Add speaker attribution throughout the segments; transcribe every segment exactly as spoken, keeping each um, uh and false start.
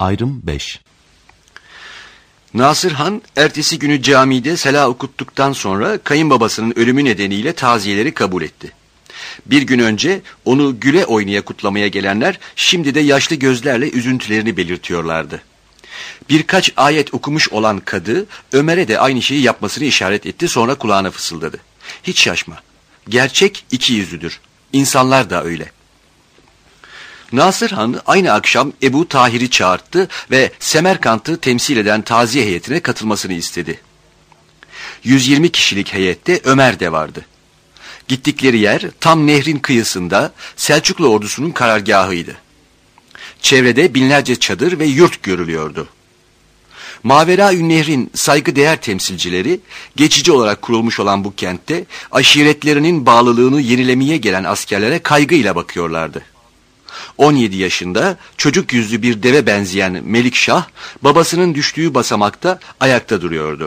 Speaker 1: Ayrım beş.
Speaker 2: Nasır Han ertesi günü camide sela okuttuktan sonra kayınbabasının ölümü nedeniyle taziyeleri kabul etti. Bir gün önce onu güle oynaya kutlamaya gelenler şimdi de yaşlı gözlerle üzüntülerini belirtiyorlardı. Birkaç ayet okumuş olan kadı Ömer'e de aynı şeyi yapmasını işaret etti, sonra kulağına fısıldadı. Hiç şaşma. Gerçek iki yüzlüdür. İnsanlar da öyle. Nasır Han aynı akşam Ebu Tahir'i çağırttı ve Semerkant'ı temsil eden taziye heyetine katılmasını istedi. yüz yirmi kişilik heyette Ömer de vardı. Gittikleri yer tam nehrin kıyısında Selçuklu ordusunun karargahıydı. Çevrede binlerce çadır ve yurt görülüyordu. Maveraün Nehrin saygıdeğer temsilcileri geçici olarak kurulmuş olan bu kentte aşiretlerinin bağlılığını yenilemeye gelen askerlere kaygıyla bakıyorlardı. on yedi yaşında çocuk yüzlü bir deve benzeyen Melikşah babasının düştüğü basamakta ayakta duruyordu.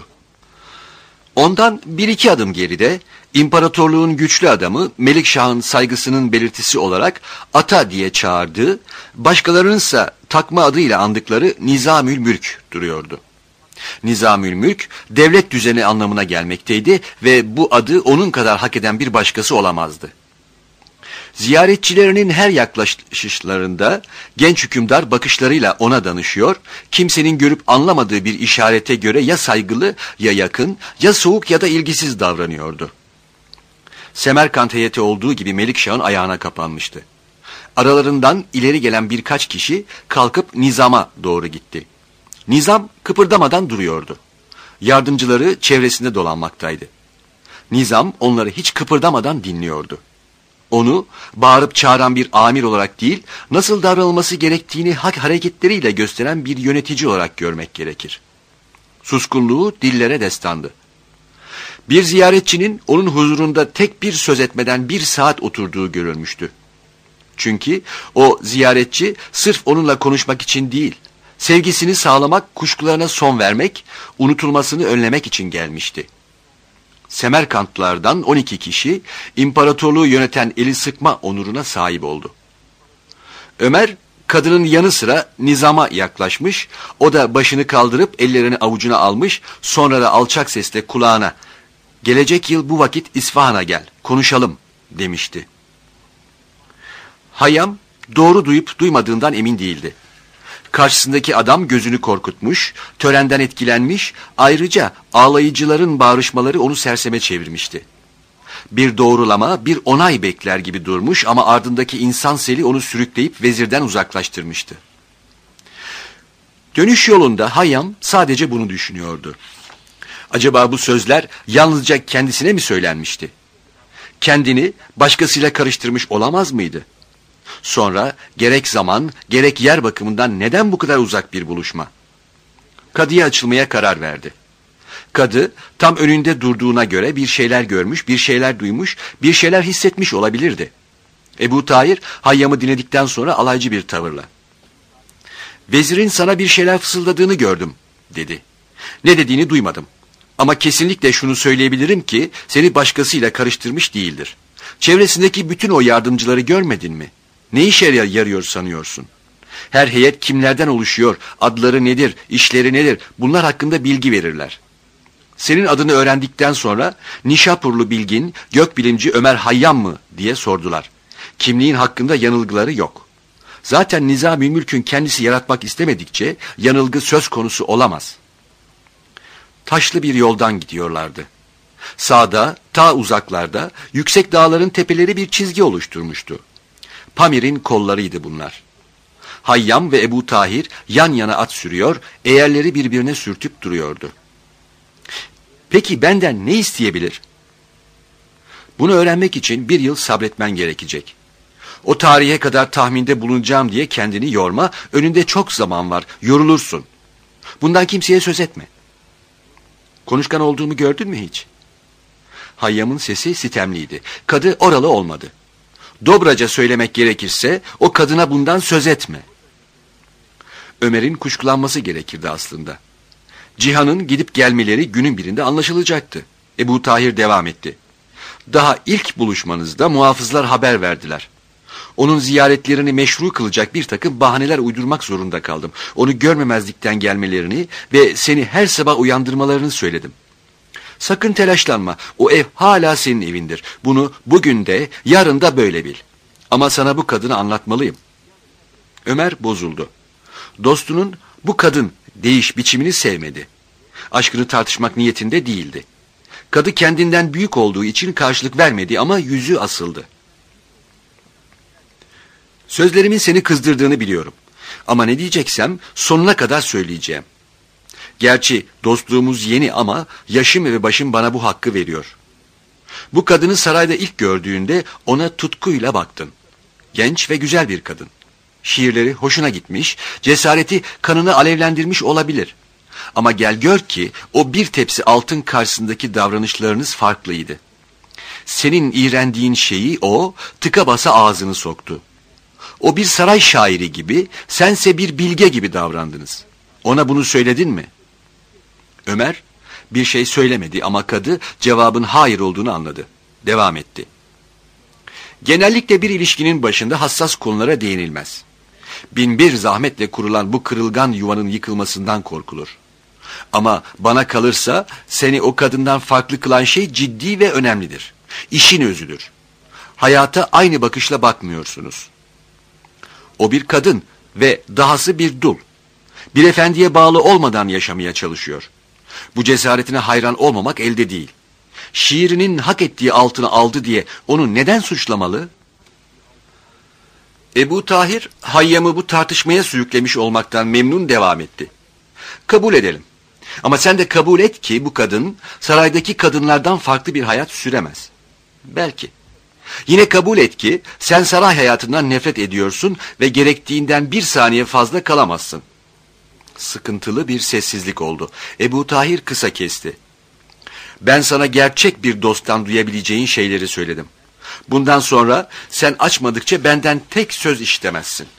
Speaker 2: Ondan bir iki adım geride imparatorluğun güçlü adamı Melikşah'ın saygısının belirtisi olarak ata diye çağırdığı, başkalarınınsa takma adıyla andıkları Nizamül Mülk duruyordu. Nizamül Mülk devlet düzeni anlamına gelmekteydi ve bu adı onun kadar hak eden bir başkası olamazdı. Ziyaretçilerinin her yaklaşışlarında genç hükümdar bakışlarıyla ona danışıyor, kimsenin görüp anlamadığı bir işarete göre ya saygılı ya yakın, ya soğuk ya da ilgisiz davranıyordu. Semerkant heyeti olduğu gibi Melikşah'ın ayağına kapanmıştı. Aralarından ileri gelen birkaç kişi kalkıp Nizam'a doğru gitti. Nizam kıpırdamadan duruyordu. Yardımcıları çevresinde dolanmaktaydı. Nizam onları hiç kıpırdamadan dinliyordu. Onu bağırıp çağıran bir amir olarak değil, nasıl davranılması gerektiğini hak hareketleriyle gösteren bir yönetici olarak görmek gerekir. Suskunluğu dillere destandı. Bir ziyaretçinin onun huzurunda tek bir söz etmeden bir saat oturduğu görülmüştü. Çünkü o ziyaretçi sırf onunla konuşmak için değil, sevgisini sağlamak, kuşkularına son vermek, unutulmasını önlemek için gelmişti. Semerkantlılardan on iki kişi imparatorluğu yöneten eli sıkma onuruna sahip oldu. Ömer kadının yanı sıra Nizam'a yaklaşmış, o da başını kaldırıp ellerini avucuna almış, sonra da alçak sesle kulağına "Gelecek yıl bu vakit İsfahan'a gel, konuşalım." demişti. Hayyam doğru duyup duymadığından emin değildi. Karşısındaki adam gözünü korkutmuş, törenden etkilenmiş, ayrıca ağlayıcıların bağrışmaları onu serseme çevirmişti. Bir doğrulama, bir onay bekler gibi durmuş ama ardındaki insan seli onu sürükleyip vezirden uzaklaştırmıştı. Dönüş yolunda Hayyam sadece bunu düşünüyordu. Acaba bu sözler yalnızca kendisine mi söylenmişti? Kendini başkasıyla karıştırmış olamaz mıydı? Sonra gerek zaman, gerek yer bakımından neden bu kadar uzak bir buluşma? Kadıya açılmaya karar verdi. Kadı tam önünde durduğuna göre bir şeyler görmüş, bir şeyler duymuş, bir şeyler hissetmiş olabilirdi. Ebu Tahir Hayyam'ı dinledikten sonra alaycı bir tavırla "Vezirin sana bir şeyler fısıldadığını gördüm." dedi. "Ne dediğini duymadım. Ama kesinlikle şunu söyleyebilirim ki seni başkasıyla karıştırmış değildir. Çevresindeki bütün o yardımcıları görmedin mi? Ne işe yarıyor sanıyorsun? Her heyet kimlerden oluşuyor, adları nedir, işleri nedir, bunlar hakkında bilgi verirler. Senin adını öğrendikten sonra Nişapurlu bilgin, gökbilimci Ömer Hayyam mı diye sordular. Kimliğin hakkında yanılgıları yok. Zaten Nizam-ı Mülk'ün kendisi yaratmak istemedikçe yanılgı söz konusu olamaz." Taşlı bir yoldan gidiyorlardı. Sağda, ta uzaklarda, yüksek dağların tepeleri bir çizgi oluşturmuştu. Pamir'in kollarıydı bunlar. Hayyam ve Ebu Tahir yan yana at sürüyor, eğerleri birbirine sürtüp duruyordu. Peki benden ne isteyebilir? Bunu öğrenmek için bir yıl sabretmen gerekecek. O tarihe kadar tahminde bulunacağım diye kendini yorma, önünde çok zaman var, yorulursun. Bundan kimseye söz etme. Konuşkan olduğumu gördün mü hiç? Hayyam'ın sesi sitemliydi. Kadı oralı olmadı. Dobraca söylemek gerekirse o kadına bundan söz etme. Ömer'in kuşkulanması gerekirdi aslında. Cihan'ın gidip gelmeleri günün birinde anlaşılacaktı. Ebu Tahir devam etti. Daha ilk buluşmanızda muhafızlar haber verdiler. Onun ziyaretlerini meşru kılacak bir takım bahaneler uydurmak zorunda kaldım. Onu görmemezlikten gelmelerini ve seni her sabah uyandırmalarını söyledim. Sakın telaşlanma, o ev hala senin evindir. Bunu bugün de, yarın da böyle bil. Ama sana bu kadını anlatmalıyım. Ömer bozuldu. Dostunun bu kadın değiş biçimini sevmedi. Aşkını tartışmak niyetinde değildi. Kadı kendinden büyük olduğu için karşılık vermedi ama yüzü asıldı. Sözlerimin seni kızdırdığını biliyorum. Ama ne diyeceksem sonuna kadar söyleyeceğim. Gerçi dostluğumuz yeni ama yaşım ve başım bana bu hakkı veriyor. Bu kadını sarayda ilk gördüğünde ona tutkuyla baktın. Genç ve güzel bir kadın. Şiirleri hoşuna gitmiş, cesareti kanını alevlendirmiş olabilir. Ama gel gör ki o bir tepsi altın karşısındaki davranışlarınız farklıydı. Senin iğrendiğin şeyi o tıka basa ağzını soktu. O bir saray şairi gibi, sense bir bilge gibi davrandınız. Ona bunu söyledin mi? Ömer bir şey söylemedi ama kadı cevabın hayır olduğunu anladı. Devam etti. Genellikle bir ilişkinin başında hassas konulara değinilmez. Binbir zahmetle kurulan bu kırılgan yuvanın yıkılmasından korkulur. Ama bana kalırsa seni o kadından farklı kılan şey ciddi ve önemlidir. İşin özüdür. Hayata aynı bakışla bakmıyorsunuz. O bir kadın ve dahası bir dul. Bir efendiye bağlı olmadan yaşamaya çalışıyor. Bu cesaretine hayran olmamak elde değil. Şiirinin hak ettiği altını aldı diye onu neden suçlamalı? Ebu Tahir, Hayyam'ı bu tartışmaya sürüklemiş olmaktan memnun devam etti. Kabul edelim. Ama sen de kabul et ki bu kadın saraydaki kadınlardan farklı bir hayat süremez. Belki. Yine kabul et ki sen saray hayatından nefret ediyorsun ve gerektiğinden bir saniye fazla kalamazsın. Sıkıntılı bir sessizlik oldu. Ebu Tahir kısa kesti. Ben sana gerçek bir dosttan duyabileceğin şeyleri söyledim. Bundan sonra sen açmadıkça benden tek söz işitemezsin.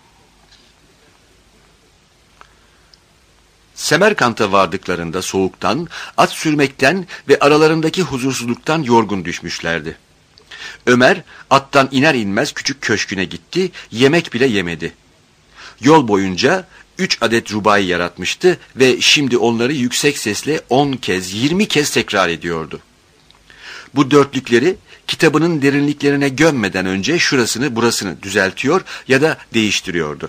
Speaker 2: Semerkant'a vardıklarında soğuktan, at sürmekten ve aralarındaki huzursuzluktan yorgun düşmüşlerdi. Ömer attan iner inmez küçük köşküne gitti, yemek bile yemedi. Yol boyunca üç adet rubai yaratmıştı ve şimdi onları yüksek sesle on kez, yirmi kez tekrar ediyordu. Bu dörtlükleri kitabının derinliklerine gömmeden önce şurasını burasını düzeltiyor ya da değiştiriyordu.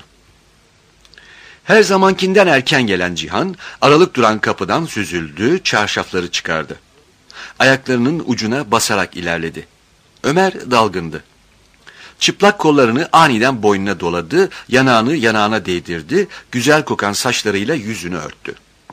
Speaker 2: Her zamankinden erken gelen Cihan, aralık duran kapıdan süzüldü, çarşafları çıkardı. Ayaklarının ucuna basarak ilerledi. Ömer dalgındı. Çıplak kollarını aniden boynuna doladı, yanağını yanağına değdirdi, güzel kokan saçlarıyla yüzünü örttü.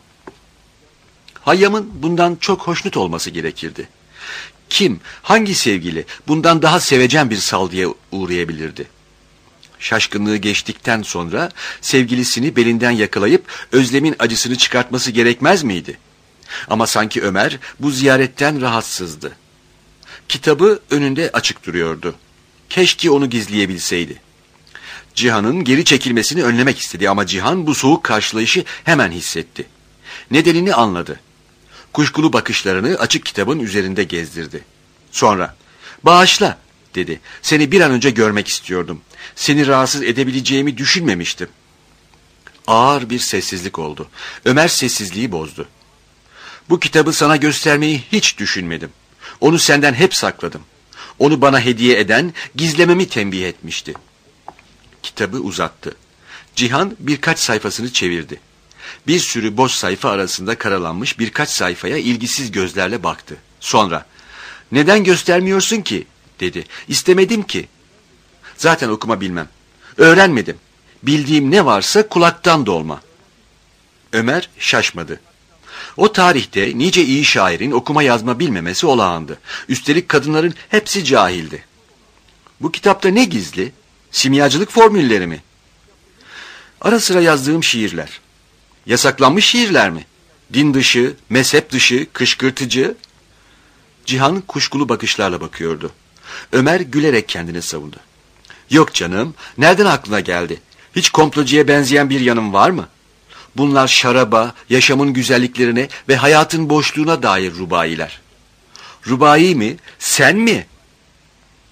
Speaker 2: Hayyam'ın bundan çok hoşnut olması gerekirdi. Kim, hangi sevgili bundan daha sevecen bir saldıya uğrayabilirdi? Şaşkınlığı geçtikten sonra sevgilisini belinden yakalayıp özlemin acısını çıkartması gerekmez miydi? Ama sanki Ömer bu ziyaretten rahatsızdı. Kitabı önünde açık duruyordu. Keşke onu gizleyebilseydi. Cihan'ın geri çekilmesini önlemek istedi ama Cihan bu soğuk karşılayışı hemen hissetti. Nedenini anladı. Kuşkulu bakışlarını açık kitabın üzerinde gezdirdi. Sonra, "Bağışla," dedi. "Seni bir an önce görmek istiyordum. Seni rahatsız edebileceğimi düşünmemiştim." Ağır bir sessizlik oldu. Ömer sessizliği bozdu. "Bu kitabı sana göstermeyi hiç düşünmedim. Onu senden hep sakladım. Onu bana hediye eden gizlememi tembih etmişti." Kitabı uzattı. Cihan birkaç sayfasını çevirdi. Bir sürü boş sayfa arasında karalanmış birkaç sayfaya ilgisiz gözlerle baktı. Sonra, "Neden göstermiyorsun ki?" dedi. "İstemedim ki. Zaten okuma bilmem. Öğrenmedim. Bildiğim ne varsa kulaktan dolma." Ömer şaşmadı. O tarihte nice iyi şairin okuma yazma bilmemesi olağandı. Üstelik kadınların hepsi cahildi. "Bu kitapta ne gizli? Simyacılık formülleri mi?" "Ara sıra yazdığım şiirler." "Yasaklanmış şiirler mi? Din dışı, mezhep dışı, kışkırtıcı?" Cihan kuşkulu bakışlarla bakıyordu. Ömer gülerek kendini savundu. "Yok canım, nereden aklına geldi? Hiç komplocuya benzeyen bir yanım var mı? Bunlar şaraba, yaşamın güzelliklerine ve hayatın boşluğuna dair rubailer." "Rubai mi? Sen mi?"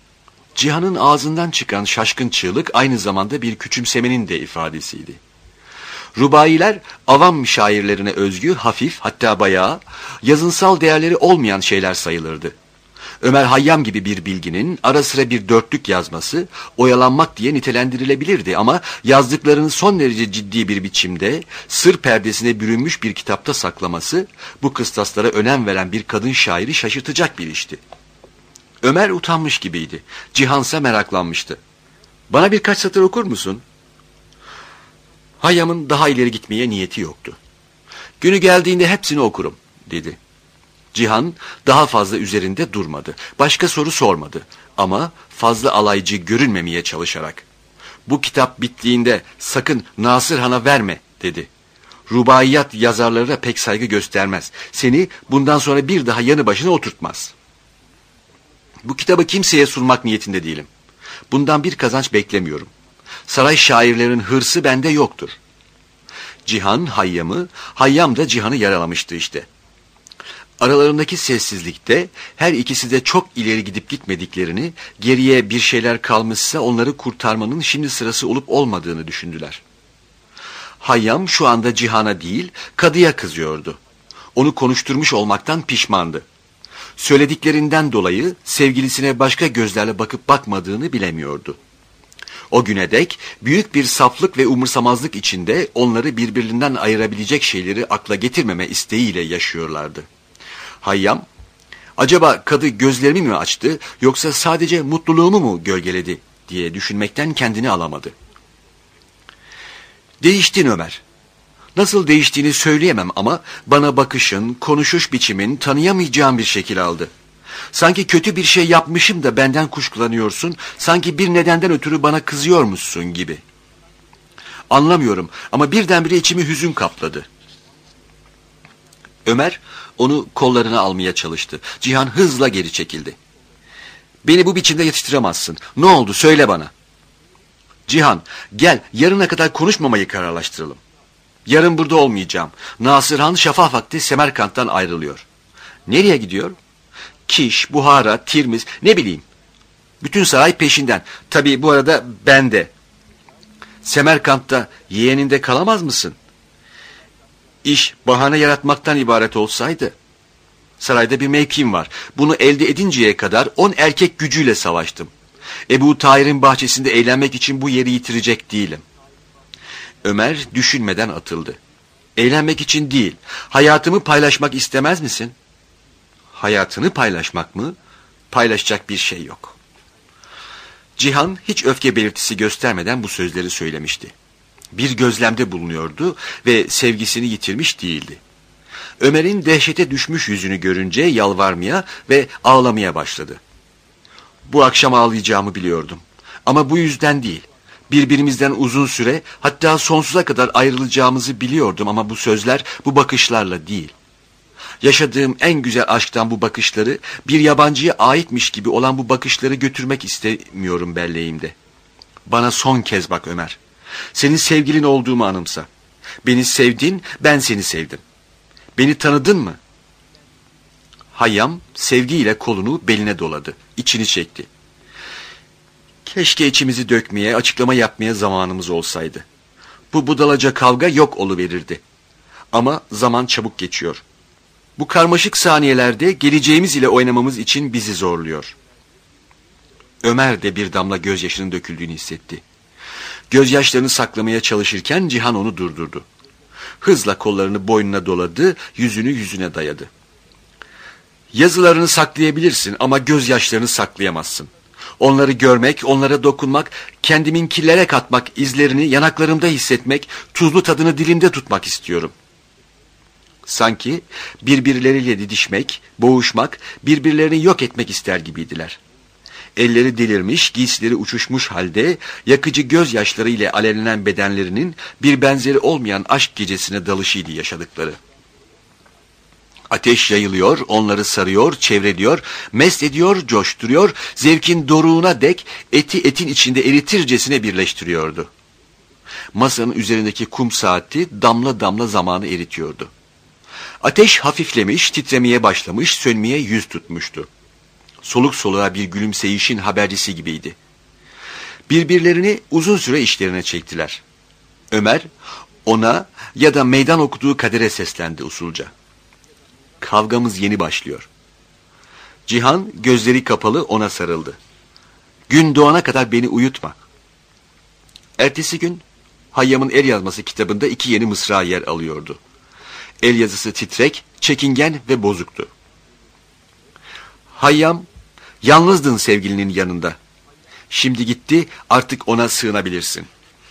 Speaker 2: Cihan'ın ağzından çıkan şaşkın çığlık aynı zamanda bir küçümsemenin de ifadesiydi. Rubailer avam şairlerine özgü, hafif, hatta bayağı, yazınsal değerleri olmayan şeyler sayılırdı. Ömer Hayyam gibi bir bilginin ara sıra bir dörtlük yazması oyalanmak diye nitelendirilebilirdi ama yazdıklarını son derece ciddi bir biçimde sır perdesine bürünmüş bir kitapta saklaması bu kıstaslara önem veren bir kadın şairi şaşırtacak bir işti. Ömer utanmış gibiydi. Cihansa meraklanmıştı. "Bana birkaç satır okur musun?" Hayyam'ın daha ileri gitmeye niyeti yoktu. "Günü geldiğinde hepsini okurum," dedi. Cihan daha fazla üzerinde durmadı. Başka soru sormadı. Ama fazla alaycı görünmemeye çalışarak. "Bu kitap bittiğinde sakın Nasır Han'a verme," dedi. "Rubaiyat yazarlarına pek saygı göstermez. Seni bundan sonra bir daha yanı başına oturtmaz. Bu kitabı kimseye sunmak niyetinde değilim. Bundan bir kazanç beklemiyorum. Saray şairlerin hırsı bende yoktur." Cihan Hayyam'ı, Hayyam da Cihan'ı yaralamıştı işte. Aralarındaki sessizlikte her ikisi de çok ileri gidip gitmediklerini, geriye bir şeyler kalmışsa onları kurtarmanın şimdi sırası olup olmadığını düşündüler. Hayyam şu anda Cihan'a değil, kadıya kızıyordu. Onu konuşturmuş olmaktan pişmandı. Söylediklerinden dolayı sevgilisine başka gözlerle bakıp bakmadığını bilemiyordu. O güne dek büyük bir saflık ve umursamazlık içinde onları birbirinden ayırabilecek şeyleri akla getirmeme isteğiyle yaşıyorlardı. Hayyam, "Acaba kadı gözlerimi mi açtı yoksa sadece mutluluğumu mu gölgeledi?" diye düşünmekten kendini alamadı. "Değiştin Ömer. Nasıl değiştiğini söyleyemem ama bana bakışın, konuşuş biçimin tanıyamayacağım bir şekil aldı. Sanki kötü bir şey yapmışım da benden kuşkulanıyorsun, sanki bir nedenden ötürü bana kızıyormuşsun gibi. Anlamıyorum ama birdenbire içimi hüzün kapladı." Ömer onu kollarına almaya çalıştı. Cihan hızla geri çekildi. "Beni bu biçimde yetiştiremezsin. Ne oldu söyle bana." "Cihan gel yarına kadar konuşmamayı kararlaştıralım. Yarın burada olmayacağım. Nasır Han şafak vakti Semerkant'tan ayrılıyor." "Nereye gidiyor?" "Kiş, Buhara, Tirmiz, ne bileyim. Bütün saray peşinden. Tabii bu arada ben de." "Semerkant'ta yeğeninde kalamaz mısın?" "İş bahane yaratmaktan ibaret olsaydı. Sarayda bir mevkim var. Bunu elde edinceye kadar on erkek gücüyle savaştım. Ebu Tahir'in bahçesinde eğlenmek için bu yeri yitirecek değilim." Ömer düşünmeden atıldı. "Eğlenmek için değil, hayatımı paylaşmak istemez misin?" "Hayatını paylaşmak mı? Paylaşacak bir şey yok." Cihan hiç öfke belirtisi göstermeden bu sözleri söylemişti. Bir gözlemde bulunuyordu ve sevgisini yitirmiş değildi. Ömer'in dehşete düşmüş yüzünü görünce yalvarmaya ve ağlamaya başladı. "Bu akşam ağlayacağımı biliyordum. Ama bu yüzden değil. Birbirimizden uzun süre, hatta sonsuza kadar ayrılacağımızı biliyordum ama bu sözler, bu bakışlarla değil. Yaşadığım en güzel aşktan bu bakışları, bir yabancıya aitmiş gibi olan bu bakışları götürmek istemiyorum belleğimde. Bana son kez bak Ömer. Senin sevgilin olduğumu anımsa. Beni sevdin, ben seni sevdim. Beni tanıdın mı?" Hayyam sevgiyle kolunu beline doladı. İçini çekti. "Keşke içimizi dökmeye, açıklama yapmaya zamanımız olsaydı. Bu budalaca kavga yok oluverirdi. Ama zaman çabuk geçiyor. Bu karmaşık saniyelerde geleceğimiz ile oynamamız için bizi zorluyor." Ömer de bir damla gözyaşının döküldüğünü hissetti. Gözyaşlarını saklamaya çalışırken Cihan onu durdurdu. Hızla kollarını boynuna doladı, yüzünü yüzüne dayadı. "Yazılarını saklayabilirsin ama gözyaşlarını saklayamazsın. Onları görmek, onlara dokunmak, kendimin killere katmak, izlerini yanaklarımda hissetmek, tuzlu tadını dilimde tutmak istiyorum." Sanki birbirleriyle didişmek, boğuşmak, birbirlerini yok etmek ister gibiydiler. Elleri delirmiş, giysileri uçuşmuş halde, yakıcı gözyaşları ile alevlenen bedenlerinin bir benzeri olmayan aşk gecesine dalışıydı yaşadıkları. Ateş yayılıyor, onları sarıyor, çevreliyor, mest ediyor, coşturuyor, zevkin doruğuna dek eti etin içinde eritircesine birleştiriyordu. Masanın üzerindeki kum saati damla damla zamanı eritiyordu. Ateş hafiflemiş, titremeye başlamış, sönmeye yüz tutmuştu. Soluk soluğa bir gülümseyişin habercisi gibiydi. Birbirlerini uzun süre işlerine çektiler. Ömer ona ya da meydan okuduğu Kader'e seslendi usulca. Kavgamız yeni başlıyor. Cihan gözleri kapalı ona sarıldı. Gün doğana kadar beni uyutma. Ertesi gün Hayyam'ın el yazması kitabında iki yeni mısra yer alıyordu. El yazısı titrek, çekingen ve bozuktu. Hayyam, yalnızdın sevgilinin yanında. Şimdi gitti, artık ona sığınabilirsin.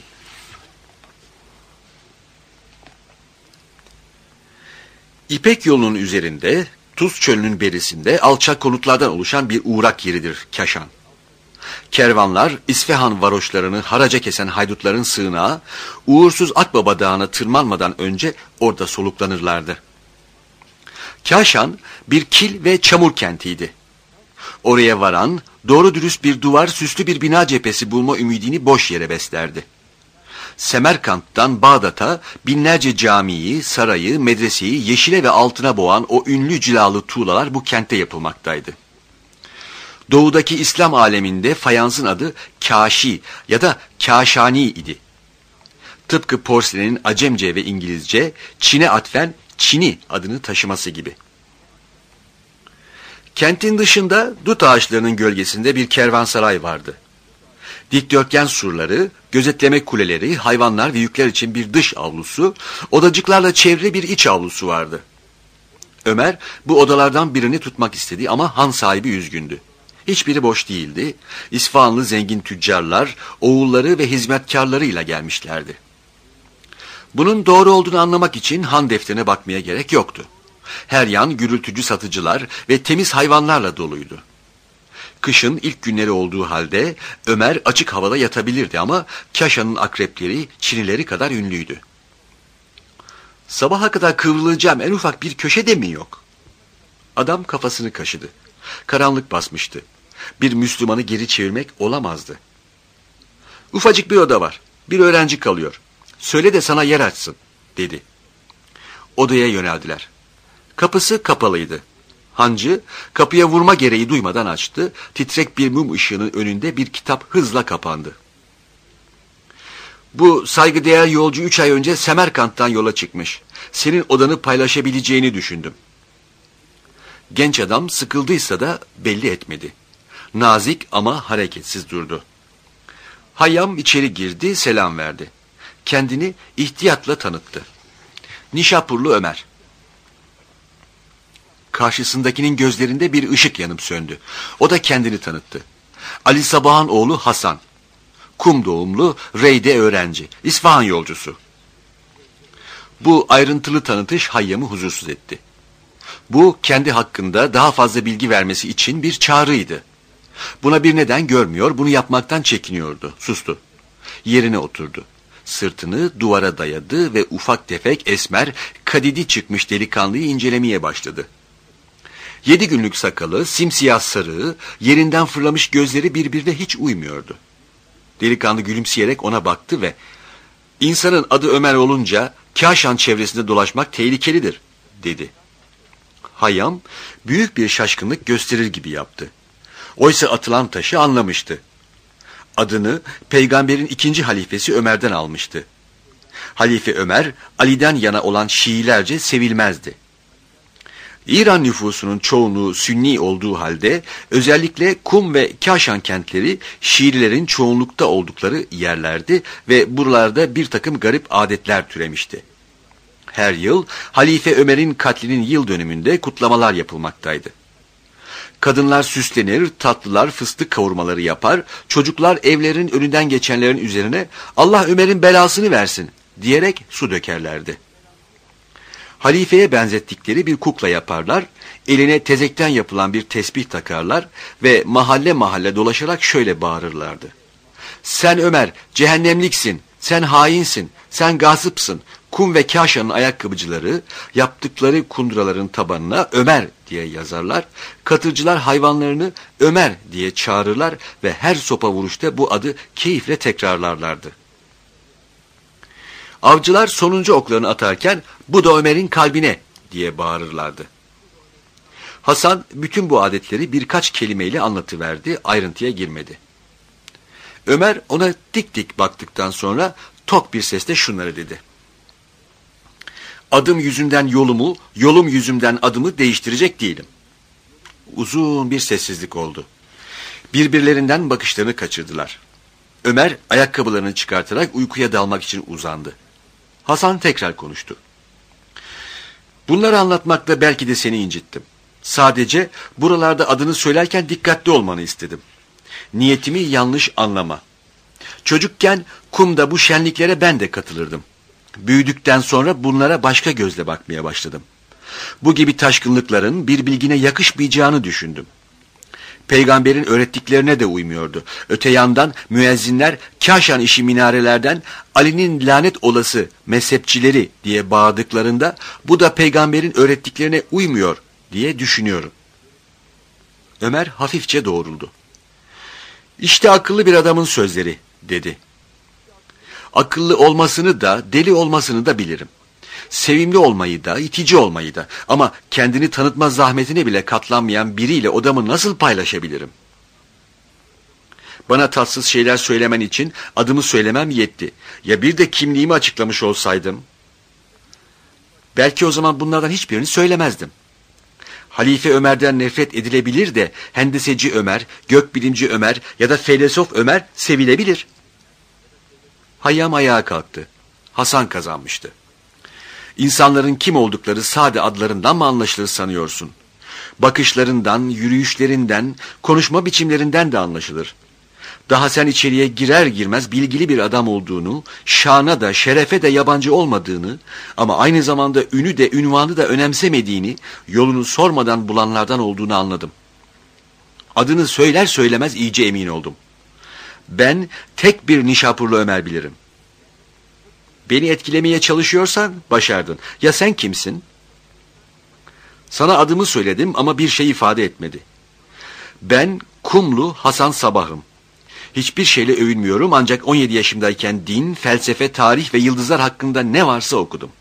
Speaker 2: İpek yolunun üzerinde, Tuz çölünün berisinde alçak konutlardan oluşan bir uğrak yeridir Kaşan. Kervanlar, İsfahan varoşlarını haraca kesen haydutların sığınağı, uğursuz Akbaba Dağı'na tırmanmadan önce orada soluklanırlardı. Kaşan bir kil ve çamur kentiydi. Oraya varan, doğru dürüst bir duvar, süslü bir bina cephesi bulma ümidini boş yere beslerdi. Semerkant'tan Bağdat'a binlerce camiyi, sarayı, medreseyi yeşile ve altına boğan o ünlü cilalı tuğlalar bu kente yapılmaktaydı. Doğudaki İslam aleminde fayansın adı Kaşi ya da Kaşani idi. Tıpkı porselenin Acemce ve İngilizce, Çin'e atfen Çini adını taşıması gibi. Kentin dışında dut ağaçlarının gölgesinde bir kervansaray vardı. Dikdörtgen surları, gözetleme kuleleri, hayvanlar ve yükler için bir dış avlusu, odacıklarla çevrili bir iç avlusu vardı. Ömer bu odalardan birini tutmak istedi ama han sahibi üzgündü. Hiçbiri boş değildi. İsfahanlı zengin tüccarlar, oğulları ve hizmetkarlarıyla gelmişlerdi. Bunun doğru olduğunu anlamak için han defterine bakmaya gerek yoktu. Her yan gürültücü satıcılar ve temiz hayvanlarla doluydu. Kışın ilk günleri olduğu halde Ömer açık havada yatabilirdi ama Kaşan'ın akrepleri, çinileri kadar ünlüydü. Sabaha kadar kıvrılacağım en ufak bir köşede mi yok? Adam kafasını kaşıdı. Karanlık basmıştı. Bir Müslümanı geri çevirmek olamazdı. Ufacık bir oda var. Bir öğrenci kalıyor. Söyle de sana yer açsın, dedi. Odaya yöneldiler. Kapısı kapalıydı. Hancı kapıya vurma gereği duymadan açtı. Titrek bir mum ışığının önünde bir kitap hızla kapandı. Bu saygıdeğer yolcu üç ay önce Semerkant'tan yola çıkmış. Senin odanı paylaşabileceğini düşündüm. Genç adam sıkıldıysa da belli etmedi. Nazik ama hareketsiz durdu. Hayyam içeri girdi, selam verdi. Kendini ihtiyatla tanıttı. Nişapurlu Ömer. Karşısındakinin gözlerinde bir ışık yanıp söndü. O da kendini tanıttı. Ali Sabah'ın oğlu Hasan. Kum doğumlu, Rey'de öğrenci, İsfahan yolcusu. Bu ayrıntılı tanıtış Hayyam'ı huzursuz etti. Bu kendi hakkında daha fazla bilgi vermesi için bir çağrıydı. Buna bir neden görmüyor, bunu yapmaktan çekiniyordu. Sustu. Yerine oturdu. Sırtını duvara dayadı ve ufak tefek esmer, kadidi çıkmış delikanlıyı incelemeye başladı. Yedi günlük sakalı, simsiyah sarığı, yerinden fırlamış gözleri birbirine hiç uymuyordu. Delikanlı gülümseyerek ona baktı ve "İnsanın adı Ömer olunca Kaşan çevresinde dolaşmak tehlikelidir," dedi. Hayyam büyük bir şaşkınlık gösterir gibi yaptı. Oysa atılan taşı anlamıştı. Adını peygamberin ikinci halifesi Ömer'den almıştı. Halife Ömer, Ali'den yana olan Şiilerce sevilmezdi. İran nüfusunun çoğunluğu Sünni olduğu halde özellikle Kum ve Kaşan kentleri Şiilerin çoğunlukta oldukları yerlerdi ve buralarda bir takım garip adetler türemişti. Her yıl Halife Ömer'in katlinin yıl dönümünde kutlamalar yapılmaktaydı. Kadınlar süslenir, tatlılar, fıstık kavurmaları yapar, çocuklar evlerin önünden geçenlerin üzerine "Allah Ömer'in belasını versin" diyerek su dökerlerdi. Halifeye benzettikleri bir kukla yaparlar, eline tezekten yapılan bir tesbih takarlar ve mahalle mahalle dolaşarak şöyle bağırırlardı: "Sen Ömer, cehennemliksin, sen hainsin, sen gasıpsın." Kum ve Kaşan'ın ayakkabıcıları yaptıkları kunduraların tabanına Ömer diye yazarlar, katırcılar hayvanlarını Ömer diye çağırırlar ve her sopa vuruşta bu adı keyifle tekrarlarlardı. Avcılar sonuncu oklarını atarken "Bu da Ömer'in kalbine" diye bağırırlardı. Hasan bütün bu adetleri birkaç kelimeyle anlatıverdi, ayrıntıya girmedi. Ömer ona dik dik baktıktan sonra tok bir sesle şunları dedi. Adım yüzünden yolumu, yolum yüzümden adımı değiştirecek değilim. Uzun bir sessizlik oldu. Birbirlerinden bakışlarını kaçırdılar. Ömer ayakkabılarını çıkartarak uykuya dalmak için uzandı. Hasan tekrar konuştu. Bunları anlatmakla belki de seni incittim. Sadece buralarda adını söylerken dikkatli olmanı istedim. Niyetimi yanlış anlama. Çocukken kumda bu şenliklere ben de katılırdım. Büyüdükten sonra bunlara başka gözle bakmaya başladım. Bu gibi taşkınlıkların bir bilgine yakışmayacağını düşündüm. Peygamberin öğrettiklerine de uymuyordu. Öte yandan müezzinler Kaşan işi minarelerden Ali'nin lanet olası mezhepçileri diye bağırdıklarında bu da peygamberin öğrettiklerine uymuyor diye düşünüyorum. Ömer hafifçe doğruldu. İşte akıllı bir adamın sözleri dedi. Akıllı olmasını da deli olmasını da bilirim. Sevimli olmayı da, itici olmayı da, ama kendini tanıtma zahmetine bile katlanmayan biriyle odamı nasıl paylaşabilirim? Bana tatsız şeyler söylemen için adımı söylemem yetti. Ya bir de kimliğimi açıklamış olsaydım? Belki o zaman bunlardan hiçbirini söylemezdim. Halife Ömer'den nefret edilebilir de hendeseci Ömer, gökbilimci Ömer ya da felesof Ömer sevilebilir. Hayyam ayağa kalktı. Hasan kazanmıştı. İnsanların kim oldukları sade adlarından mı anlaşılır sanıyorsun? Bakışlarından, yürüyüşlerinden, konuşma biçimlerinden de anlaşılır. Daha sen içeriye girer girmez bilgili bir adam olduğunu, şana da şerefe de yabancı olmadığını ama aynı zamanda ünü de ünvanı da önemsemediğini, yolunu sormadan bulanlardan olduğunu anladım. Adını söyler söylemez iyice emin oldum. Ben tek bir Nişapurlu Ömer bilirim. Beni etkilemeye çalışıyorsan başardın. Ya sen kimsin? Sana adımı söyledim ama bir şey ifade etmedi. Ben Kumlu Hasan Sabah'ım. Hiçbir şeyle övünmüyorum ancak on yedi yaşımdayken din, felsefe, tarih ve yıldızlar hakkında ne varsa okudum.